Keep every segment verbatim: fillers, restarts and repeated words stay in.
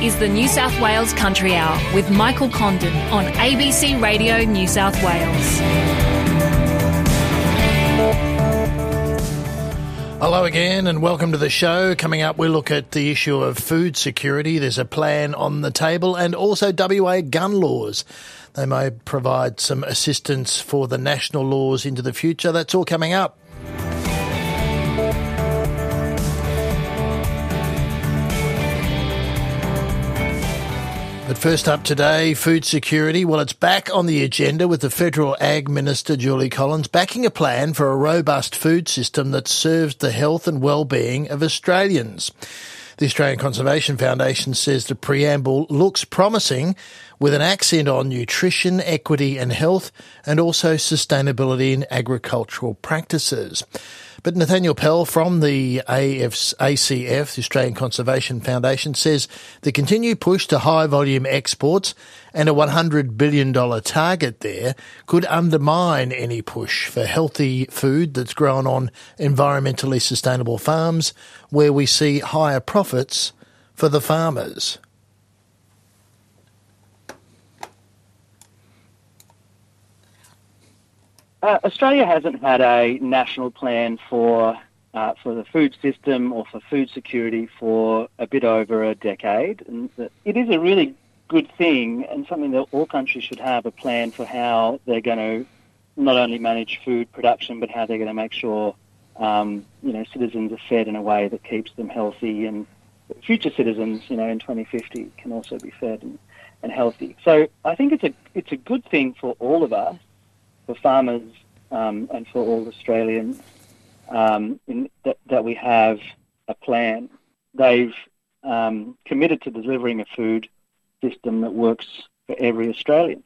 is the New South Wales Country Hour with Michael Condon on A B C Radio New South Wales. Hello again and welcome to the show. Coming up, we look at the issue of food security. There's a plan on the table, and also W A gun laws. They may provide some assistance for the national laws into the future. That's all coming up. But first up today, food security. Well, it's back on the agenda with the Federal Ag Minister, Julie Collins, backing a plan for a robust food system that serves the health and well-being of Australians. The Australian Conservation Foundation says the preamble looks promising, with an accent on nutrition, equity and health, and also sustainability in agricultural practices. But Nathaniel Pell from the A C F, the Australian Conservation Foundation, says the continued push to high-volume exports and a one hundred billion dollars target there could undermine any push for healthy food that's grown on environmentally sustainable farms where we see higher profits for the farmers. Uh, Australia hasn't had a national plan for uh, for the food system or for food security for a bit over a decade. And it is a really good thing and something that all countries should have, a plan for how they're going to not only manage food production, but how they're going to make sure um, you know citizens are fed in a way that keeps them healthy, and future citizens, you know, in twenty fifty can also be fed and, and healthy. So I think it's a it's a good thing for all of us, for farmers um, and for all Australians, um, in, that, that we have a plan. They've um, committed to delivering a food system that works for every Australian.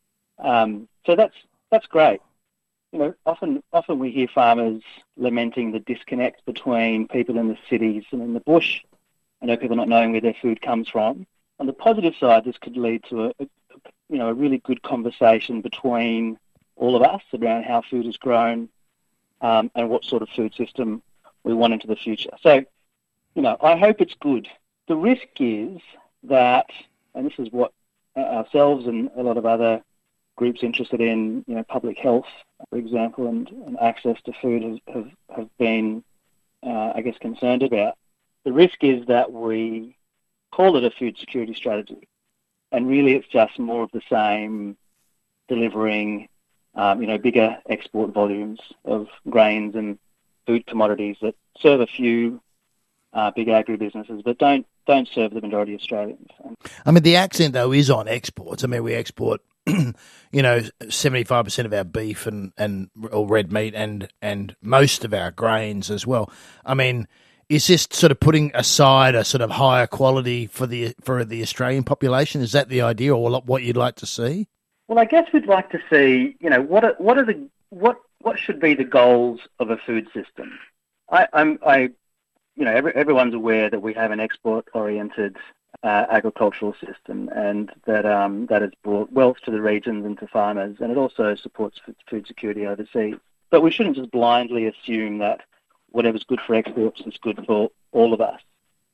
Um, so that's that's great. You know, often often we hear farmers lamenting the disconnect between people in the cities and in the bush. I know people not knowing where their food comes from. On the positive side, this could lead to a, a you know a really good conversation between all of us around how food is grown um, and what sort of food system we want into the future. So, you know, I hope it's good. The risk is that, and this is what ourselves and a lot of other groups interested in, you know, public health, for example, and, and access to food have, have, have been, uh, I guess, concerned about. The risk is that we call it a food security strategy, and really it's just more of the same, delivering Um, you know, bigger export volumes of grains and food commodities that serve a few uh, big agribusinesses, but don't don't serve the majority of Australians. I mean, the accent, though, is on exports. I mean, we export, you know, seventy-five percent of our beef and, and or red meat and, and most of our grains as well. I mean, is this sort of putting aside a sort of higher quality for the for the Australian population? Is that the idea, or what you'd like to see? Well, I guess we'd like to see, you know, what are, what are the what what should be the goals of a food system? I, I'm, I, you know, every, everyone's aware that we have an export-oriented uh, agricultural system, and that um, that has brought wealth to the regions and to farmers, and it also supports food security overseas. But we shouldn't just blindly assume that whatever's good for exports is good for all of us.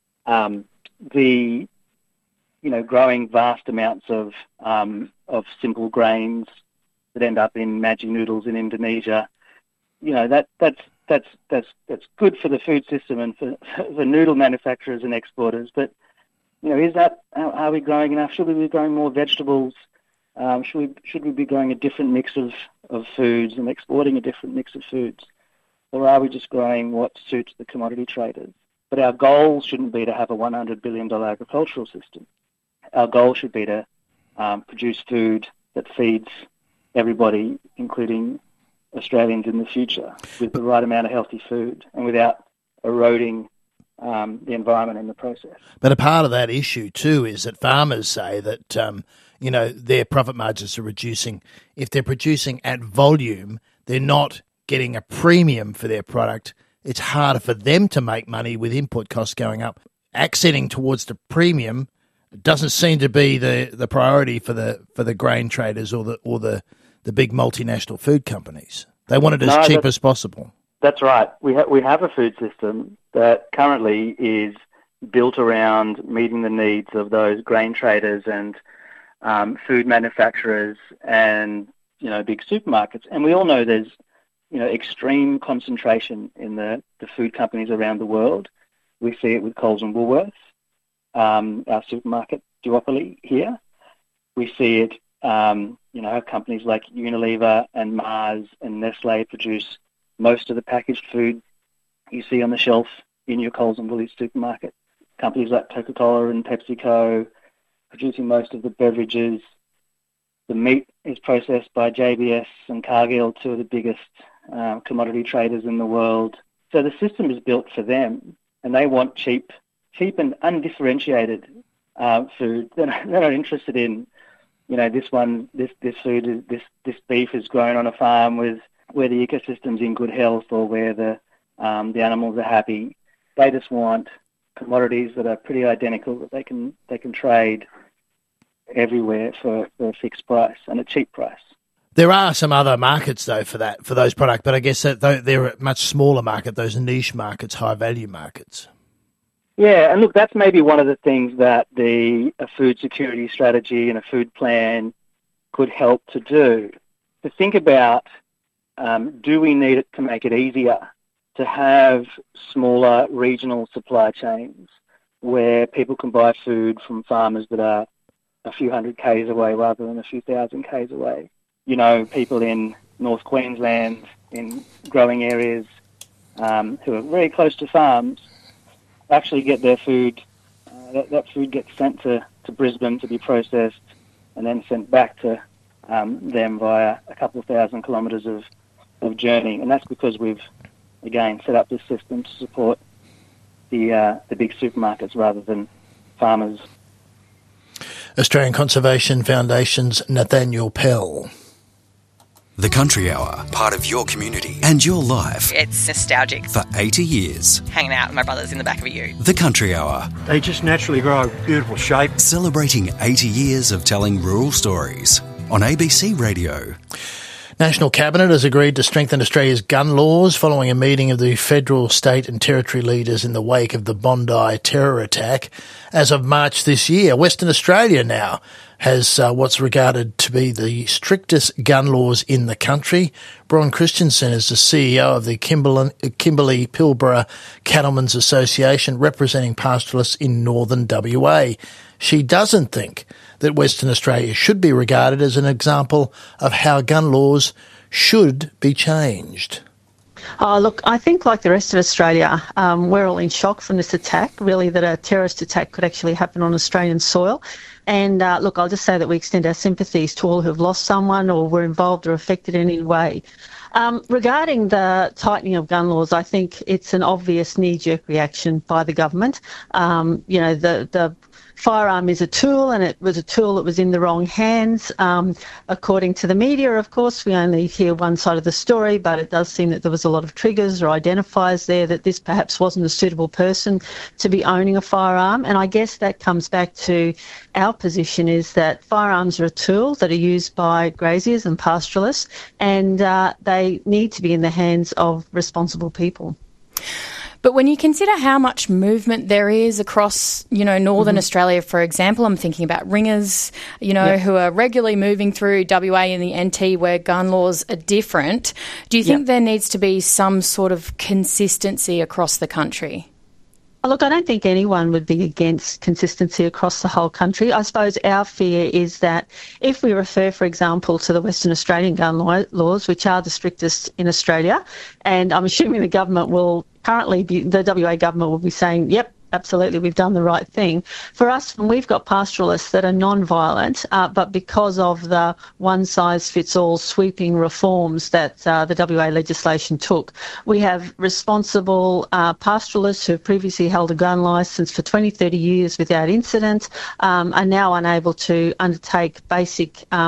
Um, the you know, growing vast amounts of um, of simple grains that end up in Maggi noodles in Indonesia, you know, that that's that's that's that's good for the food system and for, for noodle manufacturers and exporters. But you know, is that are we growing enough? Should we be growing more vegetables? Um, should we should we be growing a different mix of, of foods and exporting a different mix of foods, or are we just growing what suits the commodity traders? But our goal shouldn't be to have a one hundred billion dollars agricultural system. Our goal should be to um, produce food that feeds everybody, including Australians in the future, with the right amount of healthy food and without eroding um, the environment in the process. But a part of that issue too is that farmers say that um, you know their profit margins are reducing. If they're producing at volume, they're not getting a premium for their product. It's harder for them to make money with input costs going up. Accenting towards the premium doesn't seem to be the, the priority for the for the grain traders or the or the, the big multinational food companies. They want it as no, cheap as possible. That's right. We ha- we have a food system that currently is built around meeting the needs of those grain traders and um, food manufacturers and, you know, big supermarkets. And we all know there's, you know, extreme concentration in the, the food companies around the world. We see it with Coles and Woolworths, um, our supermarket duopoly here. We see it, um, you know, companies like Unilever and Mars and Nestle produce most of the packaged food you see on the shelf in your Coles and Woolies supermarket. Companies like Coca-Cola and PepsiCo producing most of the beverages. The meat is processed by J B S and Cargill, two of the biggest uh, commodity traders in the world. So the system is built for them, and they want cheap, cheap and undifferentiated uh, food. They're not, they're not interested in, you know, this one, this this food, is, this this beef is grown on a farm with where the ecosystem's in good health or where the um, the animals are happy. They just want commodities that are pretty identical that they can they can trade everywhere for, for a fixed price and a cheap price. There are some other markets, though, for that, for those products, but I guess that they're a much smaller market, those niche markets, high-value markets. Yeah, and look, that's maybe one of the things that the a food security strategy and a food plan could help to do. To think about, um, do we need it to make it easier to have smaller regional supply chains where people can buy food from farmers that are a few hundred k's away rather than a few thousand k's away? You know, people in North Queensland, in growing areas um, who are very close to farms, actually get their food, uh, that, that food gets sent to, to Brisbane to be processed and then sent back to um, them via a couple of thousand kilometres of, of journey. And that's because we've, again, set up this system to support the uh, the big supermarkets rather than farmers. Australian Conservation Foundation's Nathaniel Pell. The Country Hour, part of your community and your life. It's nostalgic. For eighty years. Hanging out with my brothers in the back of a ute. The Country Hour. They just naturally grow a beautiful shape. Celebrating eighty years of telling rural stories on A B C Radio. National Cabinet has agreed to strengthen Australia's gun laws following a meeting of the federal, state and territory leaders in the wake of the Bondi terror attack. As of March this year, Western Australia now has uh, what's regarded to be the strictest gun laws in the country. Bron Christensen is the C E O of the Kimberley, Kimberley Pilbara Cattlemen's Association, representing pastoralists in northern W A. She doesn't think that Western Australia should be regarded as an example of how gun laws should be changed. Oh, look, I think like the rest of Australia, um, we're all in shock from this attack, really, that a terrorist attack could actually happen on Australian soil. And uh, look, I'll just say that we extend our sympathies to all who have lost someone or were involved or affected in any way. Um, regarding the tightening of gun laws, I think it's an obvious knee-jerk reaction by the government. Um, you know, the, the firearm is a tool, and it was a tool that was in the wrong hands. Um, according to the media, of course, we only hear one side of the story, but it does seem that there was a lot of triggers or identifiers there that this perhaps wasn't a suitable person to be owning a firearm. And I guess that comes back to our position is that firearms are a tool that are used by graziers and pastoralists, and uh, they need to be in the hands of responsible people. But when you consider how much movement there is across, you know, northern mm-hmm. Australia, for example, I'm thinking about ringers, you know, yep. who are regularly moving through W A and the N T where gun laws are different. Do you think yep. there needs to be some sort of consistency across the country? Look, I don't think anyone would be against consistency across the whole country. I suppose our fear is that if we refer, for example, to the Western Australian gun law, laws, which are the strictest in Australia, and I'm assuming the government will currently be, the W A government will be saying, yep, absolutely, we've done the right thing. For us, when we've got pastoralists that are non-violent, uh, but because of the one-size-fits-all sweeping reforms that uh, the W A legislation took, we have responsible uh, pastoralists who have previously held a gun licence for twenty, thirty years without incident, um, are now unable to undertake basic um,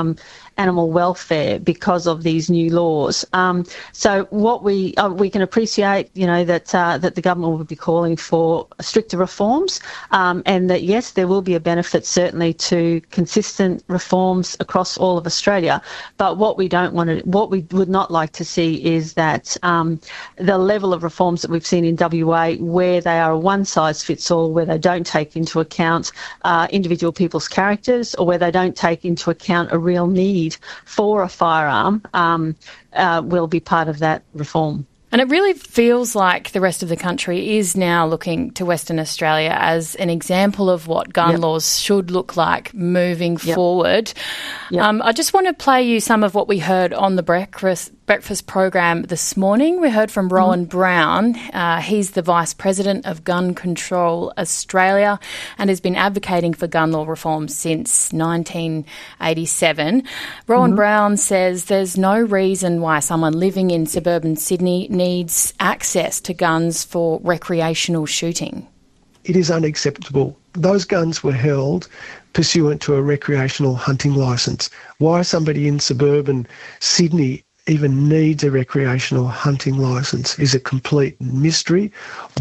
animal welfare because of these new laws. Um, so what we uh, we can appreciate, you know, that uh, that the government will be calling for stricter reforms, um, and that yes, there will be a benefit certainly to consistent reforms across all of Australia. But what we don't want to, what we would not like to see is that um, the level of reforms that we've seen in W A, where they are a one-size-fits-all, where they don't take into account uh, individual people's characters, or where they don't take into account a real need for a firearm, um, uh, will be part of that reform. And it really feels like the rest of the country is now looking to Western Australia as an example of what gun yep. laws should look like moving yep. forward. Yep. Um, I just want to play you some of what we heard on the breakfast breakfast program this morning. We heard from Rowan mm-hmm. Brown. Uh, he's the Vice President of Gun Control Australia and has been advocating for gun law reform since nineteen eighty-seven. Rowan mm-hmm. Brown says there's no reason why someone living in suburban Sydney needs access to guns for recreational shooting. It is unacceptable. Those guns were held pursuant to a recreational hunting licence. Why somebody in suburban Sydney even needs a recreational hunting licence is a complete mystery.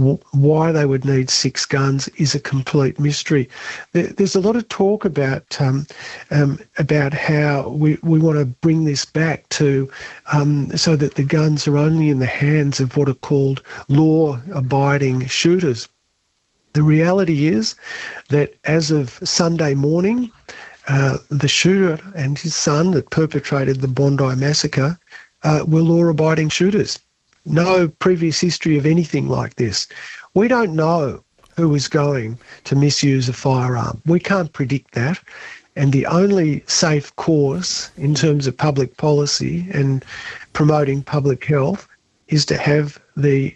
Why they would need six guns is a complete mystery. There's a lot of talk about um, um, about how we, we want to bring this back to um, so that the guns are only in the hands of what are called law-abiding shooters. The reality is that as of Sunday morning, uh, the shooter and his son that perpetrated the Bondi massacre uh, were law-abiding shooters. No previous history of anything like this. We don't know who is going to misuse a firearm. We can't predict that. And the only safe course in terms of public policy and promoting public health is to have the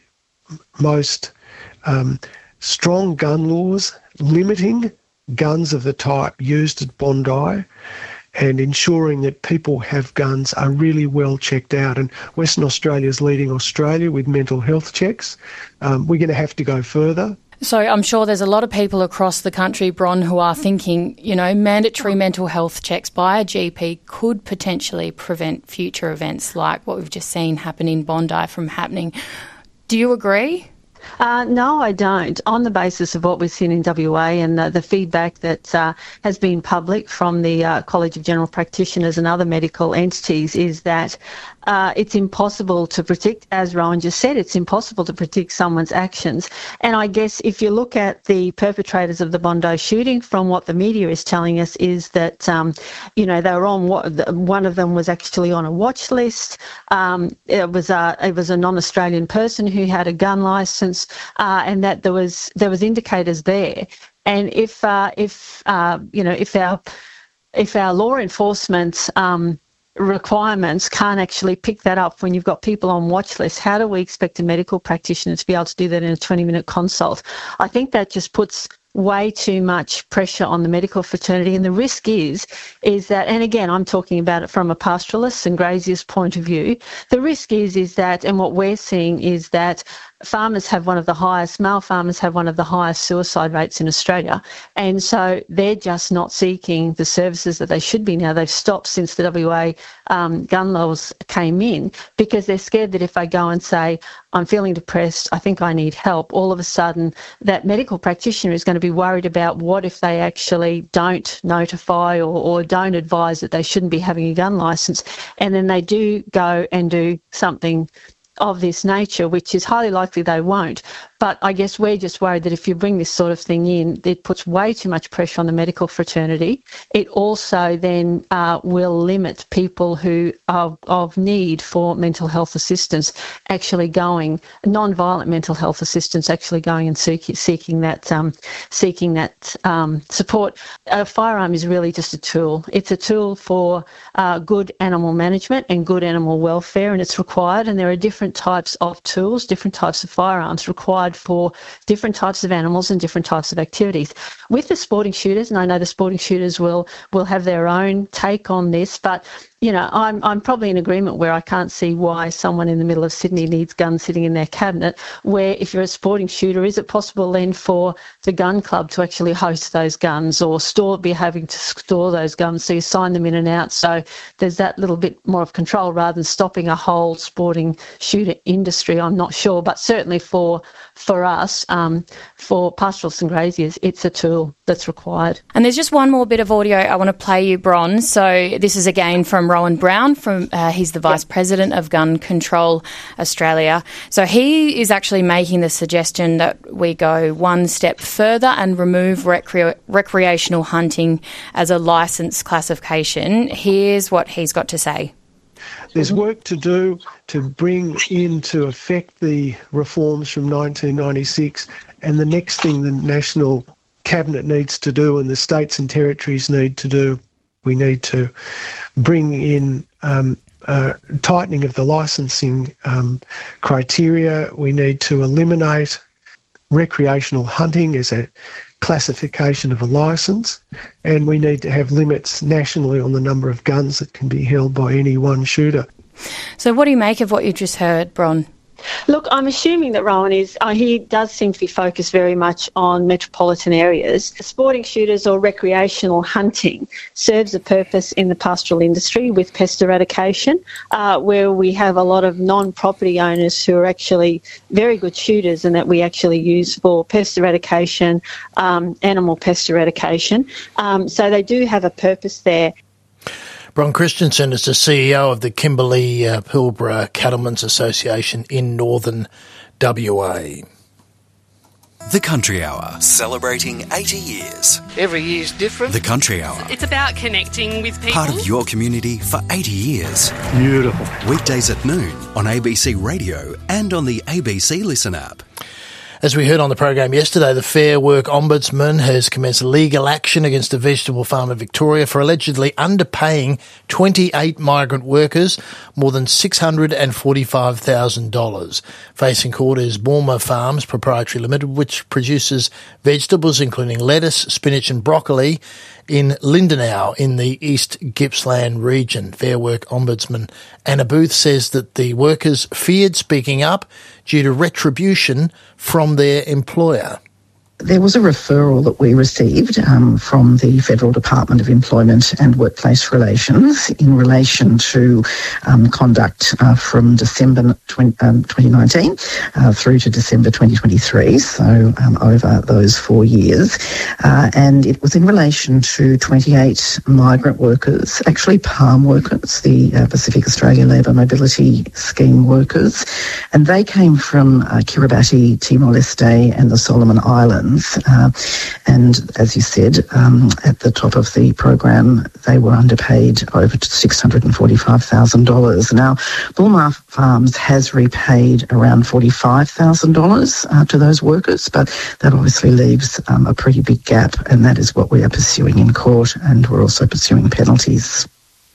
most um, strong gun laws limiting guns of the type used at Bondi and ensuring that people have guns are really well checked out. And Western Australia is leading Australia with mental health checks. Um, we're going to have to go further. So I'm sure there's a lot of people across the country, Bron, who are thinking, you know, mandatory mental health checks by a G P could potentially prevent future events like what we've just seen happen in Bondi from happening. Do you agree? Uh, no, I don't. On the basis of what we've seen in W A and uh, the feedback that uh, has been public from the uh, College of General Practitioners and other medical entities is that uh, it's impossible to predict, as Rowan just said, it's impossible to predict someone's actions. And I guess if you look at the perpetrators of the Bondi shooting, from what the media is telling us, is that, um, you know, they were on, one of them was actually on a watch list. Um, it was a, it was a non-Australian person who had a gun licence. Uh, and that there was there was indicators there, and if uh, if uh, you know if our if our law enforcement um, requirements can't actually pick that up when you've got people on watch lists, how do we expect a medical practitioner to be able to do that in a twenty minute consult? I think that just puts way too much pressure on the medical fraternity, and the risk is is that, and again I'm talking about it from a pastoralist and grazier's point of view, the risk is is that, and what we're seeing is that farmers have one of the highest, male farmers have one of the highest suicide rates in Australia, and so they're just not seeking the services that they should be now. They've stopped since the W A um, gun laws came in because they're scared that if they go and say, I'm feeling depressed, I think I need help, all of a sudden that medical practitioner is going to be worried about what if they actually don't notify or, or don't advise that they shouldn't be having a gun licence, and then they do go and do something of this nature, which is highly likely they won't. But I guess we're just worried that if you bring this sort of thing in, it puts way too much pressure on the medical fraternity. It also then uh, will limit people who are of need for mental health assistance actually going, non-violent mental health assistance actually going and seek, seeking that um, seeking that um, support. A firearm is really just a tool. It's a tool for uh, good animal management and good animal welfare, and it's required, and there are different types of tools, different types of firearms required for different types of animals and different types of activities. With the sporting shooters, and I know the sporting shooters will will have their own take on this, but you know, I'm I'm probably in agreement where I can't see why someone in the middle of Sydney needs guns sitting in their cabinet, where if you're a sporting shooter, is it possible then for the gun club to actually host those guns or store be having to store those guns, so you sign them in and out, so there's that little bit more of control rather than stopping a whole sporting shooter industry? I'm not sure, but certainly for for us, um, for pastoralists and graziers, it's a tool that's required. And there's just one more bit of audio I want to play you, Bron. So this is again from Rowan Brown. From uh, he's the Vice yep. President of Gun Control Australia. So he is actually making the suggestion that we go one step further and remove recre- recreational hunting as a licence classification. Here's what he's got to say. There's work to do to bring into effect the reforms from nineteen ninety-six, and the next thing the National Cabinet needs to do and the states and territories need to do, we need to bring in um, uh, tightening of the licensing um, criteria. We need to eliminate recreational hunting as a classification of a licence, and we need to have limits nationally on the number of guns that can be held by any one shooter. So what do you make of what you just heard, Bron? Look, I'm assuming that Rowan is, uh, he does seem to be focused very much on metropolitan areas. Sporting shooters or recreational hunting serves a purpose in the pastoral industry with pest eradication, uh, where we have a lot of non-property owners who are actually very good shooters and that we actually use for pest eradication, um, animal pest eradication. Um, so they do have a purpose there. Bron Christensen is the C E O of the Kimberley uh, Pilbara Cattlemen's Association in northern W A. The Country Hour, celebrating eighty years. Every year's different. The Country Hour. It's about connecting with people. Part of your community for eighty years. Beautiful. Weekdays at noon on A B C Radio and on the A B C Listen app. As we heard on the program yesterday, the Fair Work Ombudsman has commenced legal action against a vegetable farmer Victoria for allegedly underpaying twenty-eight migrant workers more than six hundred forty-five thousand dollars. Facing court is Bulmer Farms Proprietary Limited, which produces vegetables including lettuce, spinach and broccoli in Lindenau in the East Gippsland region. Fair Work Ombudsman Anna Booth says that the workers feared speaking up due to retribution from their employer. There was a referral that we received um, from the Federal Department of Employment and Workplace Relations in relation to um, conduct uh, from December twenty nineteen uh, through to December twenty twenty-three, so um, over those four years. Uh, and it was in relation to twenty-eight migrant workers, actually palm workers, the uh, Pacific Australia Labour Mobility Scheme workers. And they came from uh, Kiribati, Timor-Leste and the Solomon Islands. Uh, and as you said, um, at the top of the program, they were underpaid over six hundred forty-five thousand dollars. Now, Bulmer Farms has repaid around forty-five thousand dollars uh, to those workers, but that obviously leaves um, a pretty big gap, and that is what we are pursuing in court, and we're also pursuing penalties.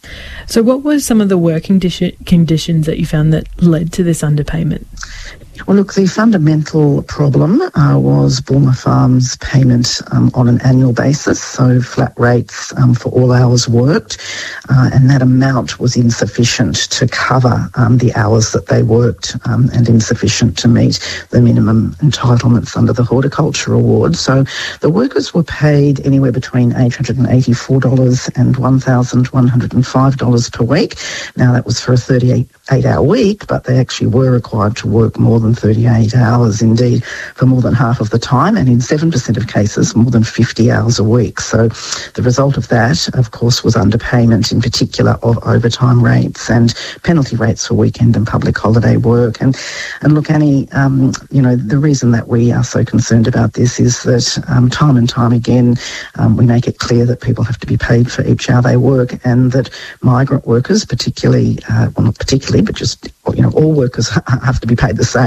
So what were some of the working dis- conditions that you found that led to this underpayment? Well, look, the fundamental problem uh, was Bulmer Farms' payment um, on an annual basis, so flat rates um, for all hours worked, uh, and that amount was insufficient to cover um, the hours that they worked um, and insufficient to meet the minimum entitlements under the Horticulture Award. So the workers were paid anywhere between eight hundred eighty-four dollars and one thousand one hundred five dollars per week. Now, that was for a thirty-eight hour week, but they actually were required to work more than thirty-eight hours, indeed, for more than half of the time, and in seven percent of cases, more than fifty hours a week. So the result of that, of course, was underpayment, in particular of overtime rates and penalty rates for weekend and public holiday work. And, and look, Annie, um, you know, the reason that we are so concerned about this is that um, time and time again, um, we make it clear that people have to be paid for each hour they work, and that migrant workers, particularly, uh, well, not particularly, but just, you know, all workers have to be paid the same.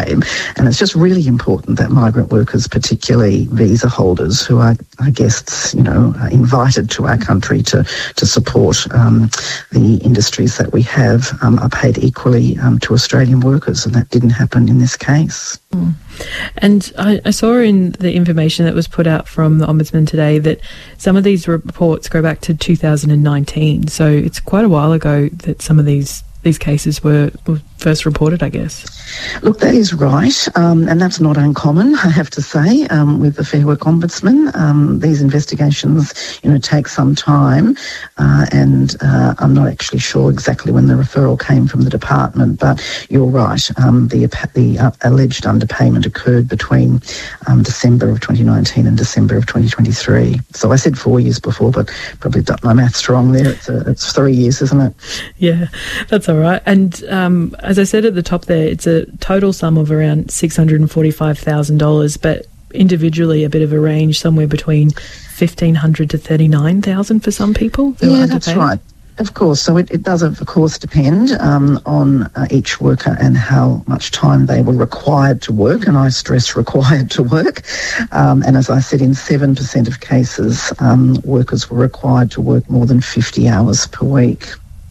time. And it's just really important that migrant workers, particularly visa holders who are, are guests, you know, are invited to our country to, to support um, the industries that we have, um, are paid equally um, to Australian workers, and that didn't happen in this case. Mm. And I, I saw in the information that was put out from the Ombudsman today that some of these reports go back to two thousand nineteen, so it's quite a while ago that some of these these cases were, were first reported, I guess. Look, that is right, um, and that's not uncommon, I have to say, um, with the Fair Work Ombudsman. Um, these investigations, you know, take some time, uh, and uh, I'm not actually sure exactly when the referral came from the department, but you're right. Um, the the uh, alleged underpayment occurred between um, December of twenty nineteen and December of twenty twenty-three. So I said four years before, but probably got my maths wrong there. It's, a, it's three years, isn't it? Yeah, that's all right. And um, as I said at the top there, it's a total sum of around six hundred forty-five thousand dollars, but individually a bit of a range, somewhere between fifteen hundred dollars to thirty-nine thousand dollars for some people. Yeah, that's right. Of course. So it, it does, of course, depend um, on uh, each worker and how much time they were required to work, and I stress required to work. Um, and as I said, in seven percent of cases, um, workers were required to work more than fifty hours per week.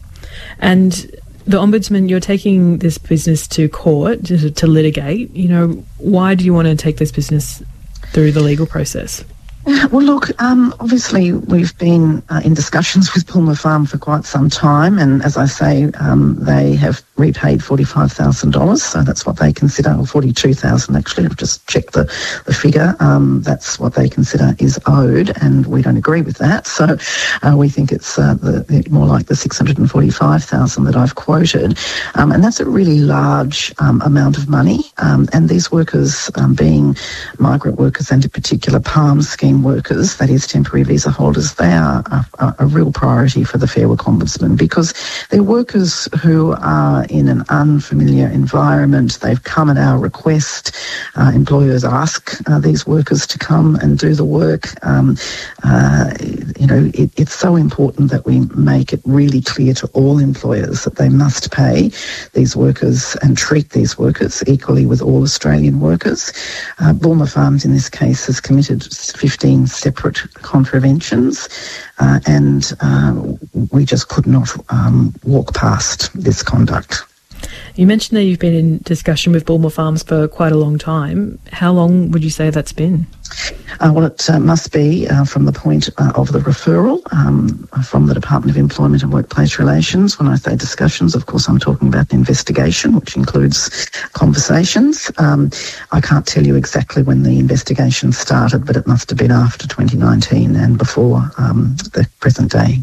And the Ombudsman, you're taking this business to court to, to litigate. You know, why do you want to take this business through the legal process? Well, look, um, obviously we've been uh, in discussions with Bulmer Farm for quite some time, and as I say, um, they have repaid forty-five thousand dollars, so that's what they consider, or forty-two thousand dollars actually, I've just checked the, the figure. Um, that's what they consider is owed, and we don't agree with that, so uh, we think it's uh, the, the, more like the six hundred forty-five thousand dollars that I've quoted, um, and that's a really large um, amount of money, um, and these workers, um, being migrant workers and in particular PALM scheme workers, that is temporary visa holders, they are a, a real priority for the Fair Work Ombudsman, because they're workers who are in an unfamiliar environment. They've come at our request. Uh, employers ask uh, these workers to come and do the work. Um, uh, you know, it, it's so important that we make it really clear to all employers that they must pay these workers and treat these workers equally with all Australian workers. Uh, Bulmer Farms in this case has committed fifteen separate contraventions, uh, and uh, we just could not um, walk past this conduct. You mentioned that you've been in discussion with Bulmer Farms for quite a long time. How long would you say that's been? Uh, well, it uh, must be uh, from the point uh, of the referral um, from the Department of Employment and Workplace Relations. When I say discussions, of course, I'm talking about the investigation, which includes conversations. Um, I can't tell you exactly when the investigation started, but it must have been after twenty nineteen and before um, the present day.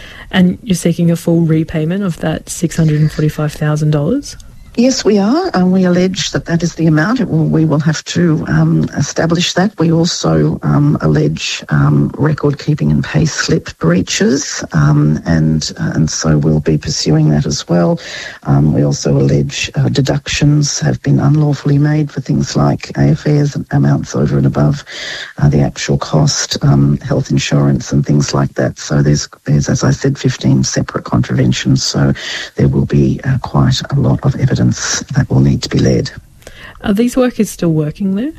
And you're seeking a full repayment of that six hundred forty-five thousand dollars? Yes, we are, and we allege that that is the amount. It will, we will have to um, establish that. We also um, allege um, record-keeping and pay slip breaches, um, and uh, and so we'll be pursuing that as well. Um, we also allege uh, deductions have been unlawfully made for things like airfares and amounts over and above uh, the actual cost, um, health insurance and things like that. So there's, there's, as I said, fifteen separate contraventions, so there will be uh, quite a lot of evidence that will need to be led. Are these workers still working there?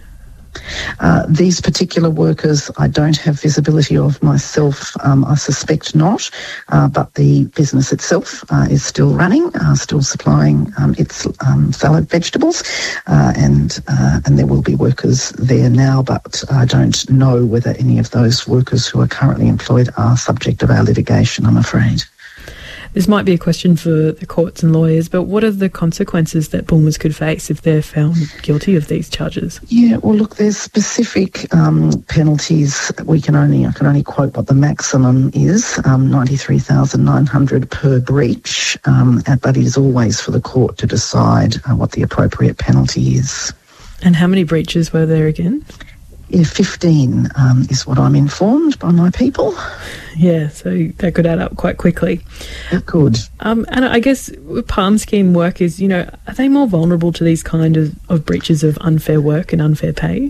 Uh, these particular workers I don't have visibility of myself. Um, I suspect not, uh, but the business itself uh, is still running, uh, still supplying um, its um, salad vegetables, uh, and uh, and there will be workers there now, but I don't know whether any of those workers who are currently employed are subject of our litigation, I'm afraid. This might be a question for the courts and lawyers, but what are the consequences that Bulmers could face if they're found guilty of these charges? Yeah, well, look, there's specific um, penalties. We can only, I can only quote what the maximum is, um, ninety-three thousand nine hundred dollars per breach, um, but it is always for the court to decide uh, what the appropriate penalty is. And how many breaches were there again? Yeah, fifteen um, is what I'm informed by my people. Yeah, so that could add up quite quickly. It could. Um, and I guess with PALM scheme workers, you know, are they more vulnerable to these kind of, of breaches of unfair work and unfair pay?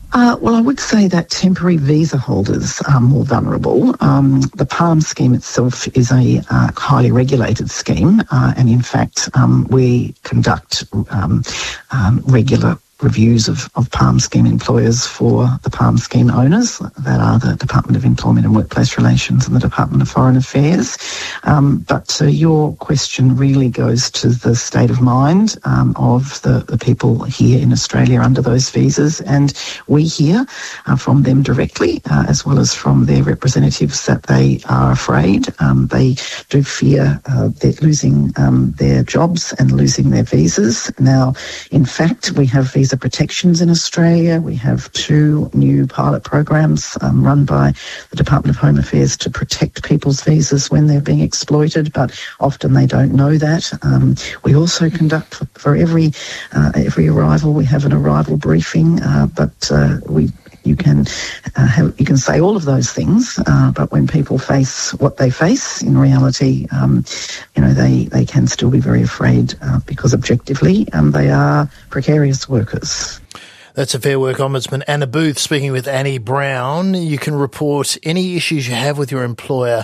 Uh, well, I would say that temporary visa holders are more vulnerable. Um, the PALM scheme itself is a uh, highly regulated scheme, uh, and in fact, um, we conduct um, um, regular reviews of, of PALM scheme employers for the PALM scheme owners. That are the Department of Employment and Workplace Relations and the Department of Foreign Affairs. Um, but uh, your question really goes to the state of mind um, of the, the people here in Australia under those visas, and we hear uh, from them directly uh, as well as from their representatives that they are afraid. Um, they do fear uh, they're losing um, their jobs and losing their visas. Now, in fact, we have visa protections in Australia. We have two new pilot programs um, run by the Department of Home Affairs to protect people's visas when they're being exploited, but often they don't know that. Um, we also conduct for, for every uh, every arrival, we have an arrival briefing, uh, but uh, we You can uh, have, you can say all of those things, uh, but when people face what they face, in reality, um, you know, they, they can still be very afraid uh, because objectively um, they are precarious workers. That's a Fair Work Ombudsman Anna Booth speaking with Annie Brown. You can report any issues you have with your employer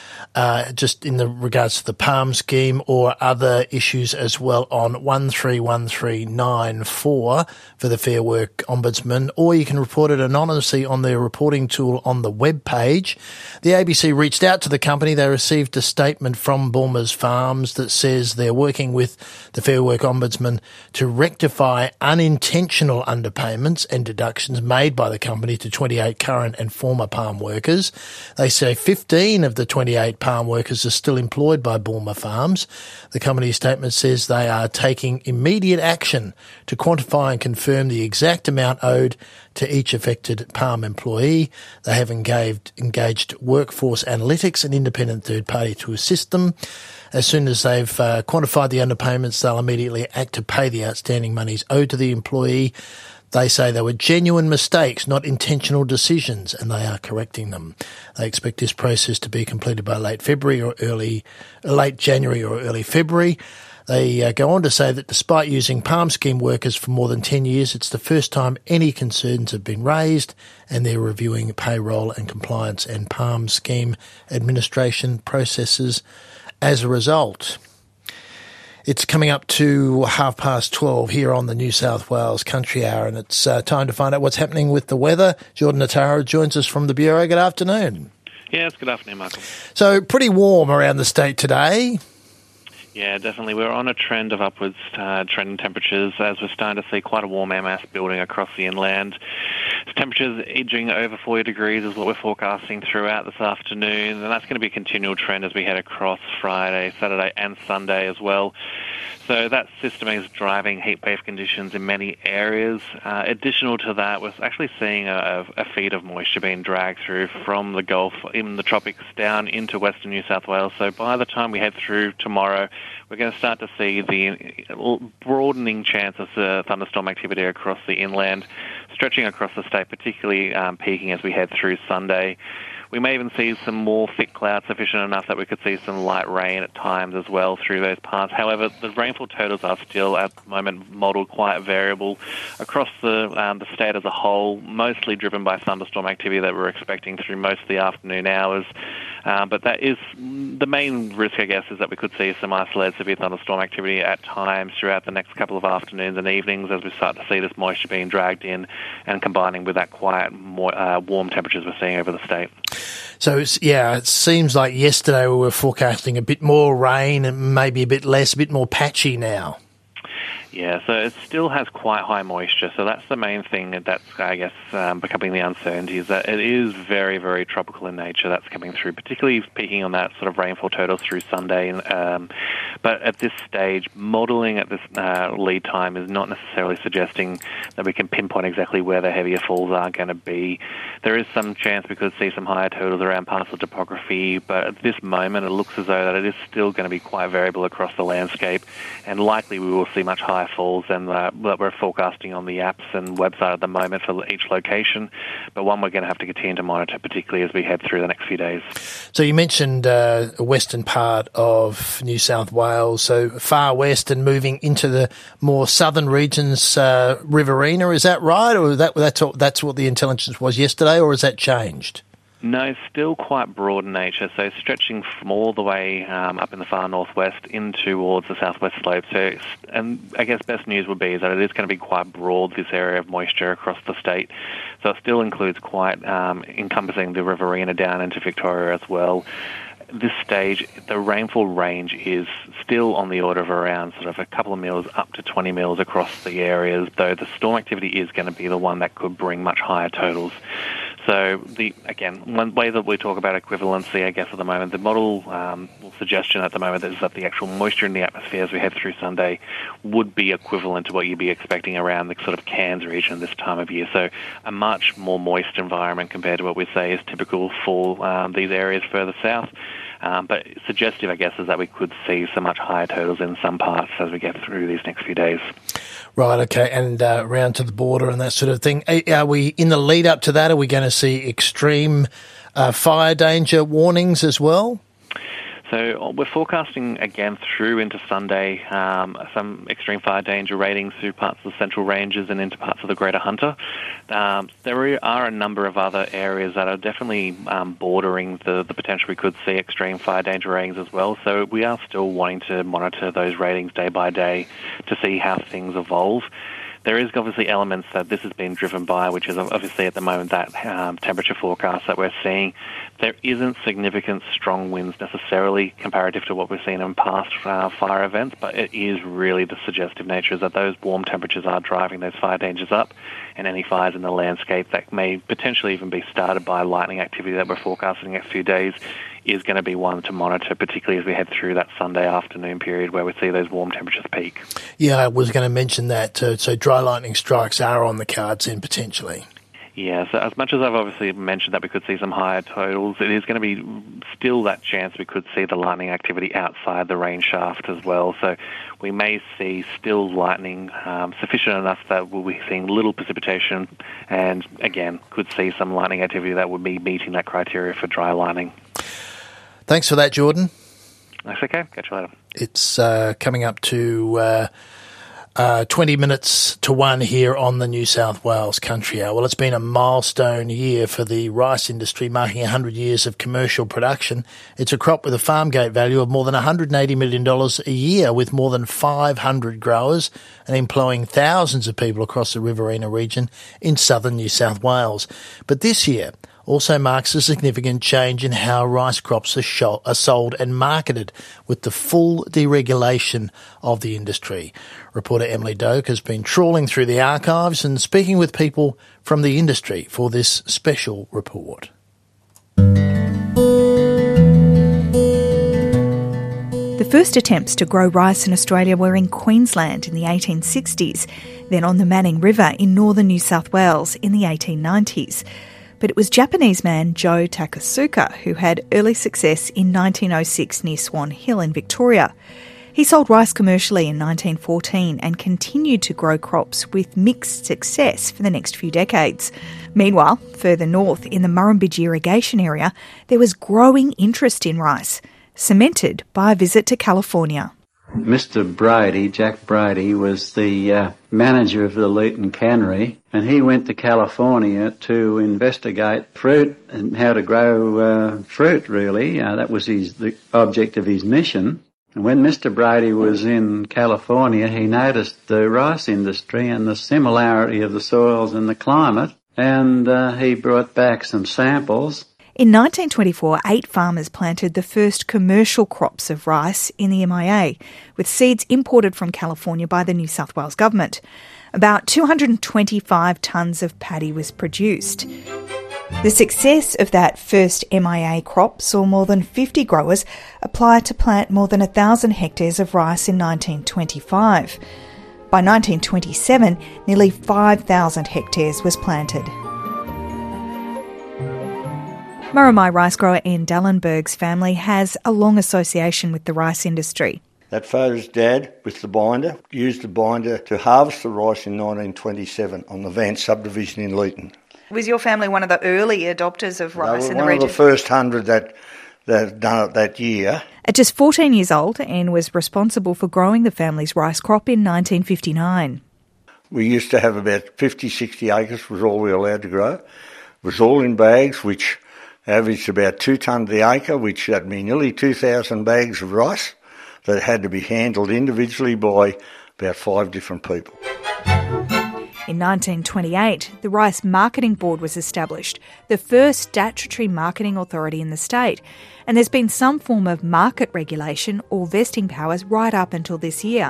Uh, just in the regards to the PALM scheme or other issues as well on one three one three nine four for the Fair Work Ombudsman, or you can report it anonymously on their reporting tool on the web page. The A B C reached out to the company. They received a statement from Bulmers Farms that says they're working with the Fair Work Ombudsman to rectify unintentional underpayments and deductions made by the company to twenty-eight current and former PALM workers. They say fifteen of the twenty-eight PALM workers are still employed by Bulmer Farms. The company's statement says they are taking immediate action to quantify and confirm the exact amount owed to each affected PALM employee. They have engaged, engaged Workforce Analytics, an independent third party, to assist them. As soon as they've uh, quantified the underpayments, they'll immediately act to pay the outstanding monies owed to the employee. They say they were genuine mistakes, not intentional decisions, and they are correcting them. They expect this process to be completed by late February or early, late January or early February. They uh, go on to say that despite using PALM scheme workers for more than ten years, it's the first time any concerns have been raised, and they're reviewing payroll and compliance and PALM scheme administration processes as a result. It's coming up to half past twelve here on the New South Wales Country Hour, and it's uh, time to find out what's happening with the weather. Jordan Natara joins us from the Bureau. Good afternoon. Yes, good afternoon, Michael. So pretty warm around the state today. Yeah, definitely. We're on a trend of upwards uh, trending temperatures as we're starting to see quite a warm air mass building across the inland. Temperatures edging over forty degrees is what we're forecasting throughout this afternoon, and that's going to be a continual trend as we head across Friday, Saturday and Sunday as well. So that system is driving heat wave conditions in many areas. Uh, additional to that, we're actually seeing a, a feed of moisture being dragged through from the Gulf in the tropics down into western New South Wales. So by the time we head through tomorrow, we're going to start to see the broadening chance of uh, thunderstorm activity across the inland, stretching across the state, particularly um, peaking as we head through Sunday. We may even see some more thick clouds, sufficient enough that we could see some light rain at times as well through those parts. However, the rainfall totals are still at the moment modelled quite variable across the um, the state as a whole, mostly driven by thunderstorm activity that we're expecting through most of the afternoon hours. Uh, but that is the main risk, I guess, is that we could see some isolated severe thunderstorm activity at times throughout the next couple of afternoons and evenings as we start to see this moisture being dragged in and combining with that quiet, more, uh, warm temperatures we're seeing over the state. So, it's, yeah, it seems like yesterday we were forecasting a bit more rain and maybe a bit less, a bit more patchy now. Yeah, so it still has quite high moisture, so that's the main thing that's, I guess, um, becoming the uncertainty, is that it is very, very tropical in nature that's coming through, particularly peaking on that sort of rainfall total through Sunday. Um, but at this stage, modelling at this uh, lead time is not necessarily suggesting that we can pinpoint exactly where the heavier falls are going to be. There is some chance we could see some higher totals around parcel topography, but at this moment it looks as though that it is still going to be quite variable across the landscape, and likely we will see much higher higher falls than uh, that we're forecasting on the apps and website at the moment for each location, but one we're going to have to continue to monitor, particularly as we head through the next few days. So you mentioned uh, a western part of New South Wales, so far west and moving into the more southern regions, uh, Riverina, is that right? Or that that's, all, that's what the intelligence was yesterday, or has that changed? No, still quite broad in nature, so stretching from all the way um, up in the far northwest in towards the southwest slope. So, and I guess best news would be is that it is going to be quite broad, this area of moisture across the state. So it still includes quite um, encompassing the Riverina down into Victoria as well. This stage, the rainfall range is still on the order of around sort of a couple of mils up to twenty mils across the areas, though the storm activity is going to be the one that could bring much higher totals. So, the again, one way that we talk about equivalency, I guess, at the moment, the model um, suggestion at the moment is that the actual moisture in the atmosphere as we head through Sunday would be equivalent to what you'd be expecting around the sort of Cairns region this time of year. So a much more moist environment compared to what we say is typical for um, these areas further south. Um, but suggestive, I guess, is that we could see some much higher totals in some parts as we get through these next few days. Right, okay, and uh, round to the border and that sort of thing. Are we, in the lead up to that, are we going to see extreme uh, fire danger warnings as well? So we're forecasting again through into Sunday um, some extreme fire danger ratings through parts of the Central Ranges and into parts of the Greater Hunter. Um, there are a number of other areas that are definitely um, bordering the, the potential we could see extreme fire danger ratings as well. So we are still wanting to monitor those ratings day by day to see how things evolve. There is obviously elements that this has been driven by, which is obviously at the moment that um, temperature forecast that we're seeing. There isn't significant strong winds necessarily comparative to what we've seen in past uh, fire events, but it is really the suggestive nature is that those warm temperatures are driving those fire dangers up, and any fires in the landscape that may potentially even be started by lightning activity that we're forecasting the next few days is going to be one to monitor, particularly as we head through that Sunday afternoon period where we see those warm temperatures peak. Yeah, I was going to mention that. Uh, so dry lightning strikes are on the cards then potentially. Yeah, so as much as I've obviously mentioned that we could see some higher totals, it is going to be still that chance we could see the lightning activity outside the rain shaft as well. So we may see still lightning um, sufficient enough that we'll be seeing little precipitation and, again, could see some lightning activity that would be meeting that criteria for dry lightning. Thanks for that, Jordan. That's okay. Catch you later. It's uh, coming up to uh, uh, twenty minutes to one here on the New South Wales Country Hour. Well, it's been a milestone year for the rice industry, marking one hundred years of commercial production. It's a crop with a farm gate value of more than one hundred eighty million dollars a year, with more than five hundred growers and employing thousands of people across the Riverina region in southern New South Wales. But this year also marks a significant change in how rice crops are, sho- are sold and marketed with the full deregulation of the industry. Reporter Emily Doak has been trawling through the archives and speaking with people from the industry for this special report. The first attempts to grow rice in Australia were in Queensland in the eighteen sixties, then on the Manning River in northern New South Wales in the eighteen nineties. But it was Japanese man Joe Takasuka who had early success in nineteen oh six near Swan Hill in Victoria. He sold rice commercially in nineteen fourteen and continued to grow crops with mixed success for the next few decades. Meanwhile, further north in the Murrumbidgee irrigation area, there was growing interest in rice, cemented by a visit to California. Mister Brady, Jack Brady, was the uh, manager of the Leeton Cannery, and he went to California to investigate fruit and how to grow uh, fruit, really. Uh, that was his the object of his mission. And when Mister Brady was in California, he noticed the rice industry and the similarity of the soils and the climate, and uh, he brought back some samples. In nineteen twenty-four, eight farmers planted the first commercial crops of rice in the M I A, with seeds imported from California by the New South Wales government. About two hundred twenty-five tonnes of paddy was produced. The success of that first M I A crop saw more than fifty growers apply to plant more than one thousand hectares of rice in nineteen twenty-five. By nineteen twenty-seven, nearly five thousand hectares was planted. Murrumbidgee rice grower Ian Dallenberg's family has a long association with the rice industry. That photo's Dad with the binder. Used the binder to harvest the rice in nineteen twenty-seven on the Vance subdivision in Leeton. Was your family one of the early adopters of rice in the region? One of the first hundred that that done it that year. At just fourteen years old, Ian was responsible for growing the family's rice crop in nineteen fifty-nine. We used to have about fifty, sixty acres was all we were allowed to grow. It was all in bags, which averaged about two tonne the acre, which that mean nearly two thousand bags of rice that had to be handled individually by about five different people. In nineteen twenty-eight, the Rice Marketing Board was established, the first statutory marketing authority in the state, and there's been some form of market regulation or vesting powers right up until this year.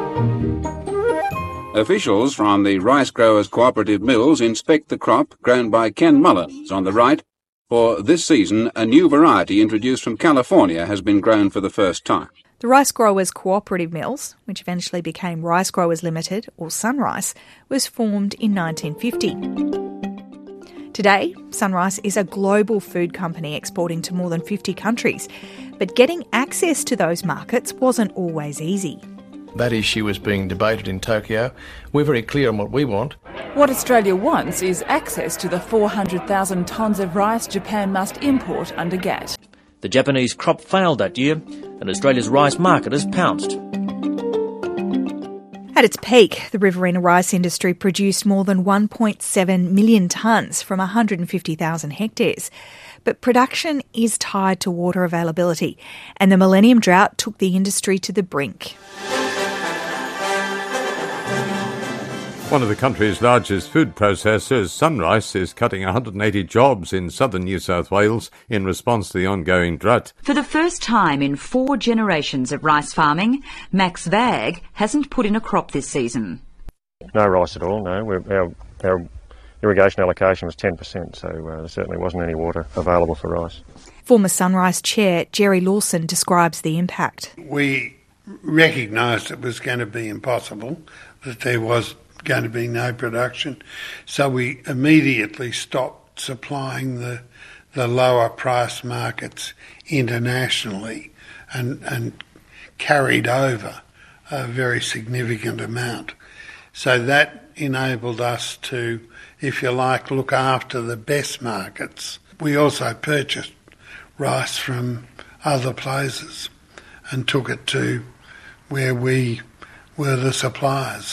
Officials from the Rice Growers Cooperative Mills inspect the crop grown by Ken Mullins on the right. For this season, a new variety introduced from California has been grown for the first time. The Rice Growers Cooperative Mills, which eventually became Rice Growers Limited, or Sunrice, was formed in nineteen fifty. Today, Sunrice is a global food company exporting to more than fifty countries, but getting access to those markets wasn't always easy. That issue is being debated in Tokyo. We're very clear on what we want. What Australia wants is access to the four hundred thousand tonnes of rice Japan must import under GATT. The Japanese crop failed that year, and Australia's rice market has pounced. At its peak, the Riverina rice industry produced more than one point seven million tonnes from one hundred fifty thousand hectares. But production is tied to water availability, and the Millennium Drought took the industry to the brink. One of the country's largest food processors, Sunrice, is cutting one hundred eighty jobs in southern New South Wales in response to the ongoing drought. For the first time in four generations of rice farming, Max Vag hasn't put in a crop this season. No rice at all, no. We're, our, our irrigation allocation was ten percent, so uh, there certainly wasn't any water available for rice. Former Sunrice chair Jerry Lawson describes the impact. We recognised it was going to be impossible, that there was going to be no production, so we immediately stopped supplying the the lower price markets internationally and and carried over a very significant amount. So that enabled us to, if you like, look after the best markets. We also purchased rice from other places and took it to where we were the suppliers.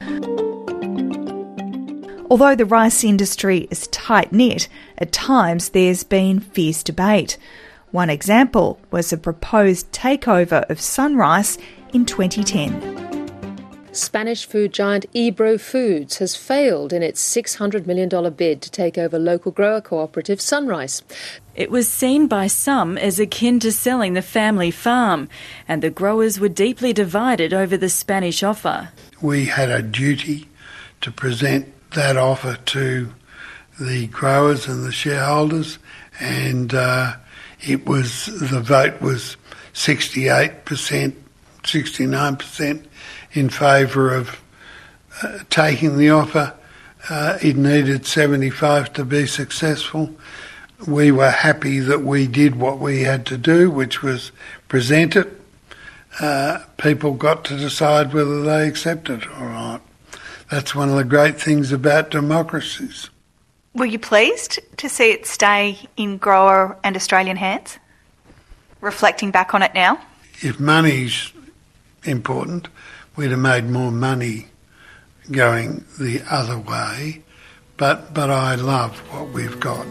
Although the rice industry is tight-knit, at times there's been fierce debate. One example was the proposed takeover of Sunrice in twenty ten. Spanish food giant Ebro Foods has failed in its six hundred million dollars bid to take over local grower cooperative Sunrice. It was seen by some as akin to selling the family farm, and the growers were deeply divided over the Spanish offer. We had a duty to present that offer to the growers and the shareholders, and uh, it was the vote was sixty-eight percent, sixty-nine percent in favour of uh, taking the offer. Uh, it needed seventy-five to be successful. We were happy that we did what we had to do, which was present it. Uh, people got to decide whether they accept it or not. That's one of the great things about democracies. Were you pleased to see it stay in grower and Australian hands? Reflecting back on it now? If money's important, we'd have made more money going the other way, but, but I love what we've got.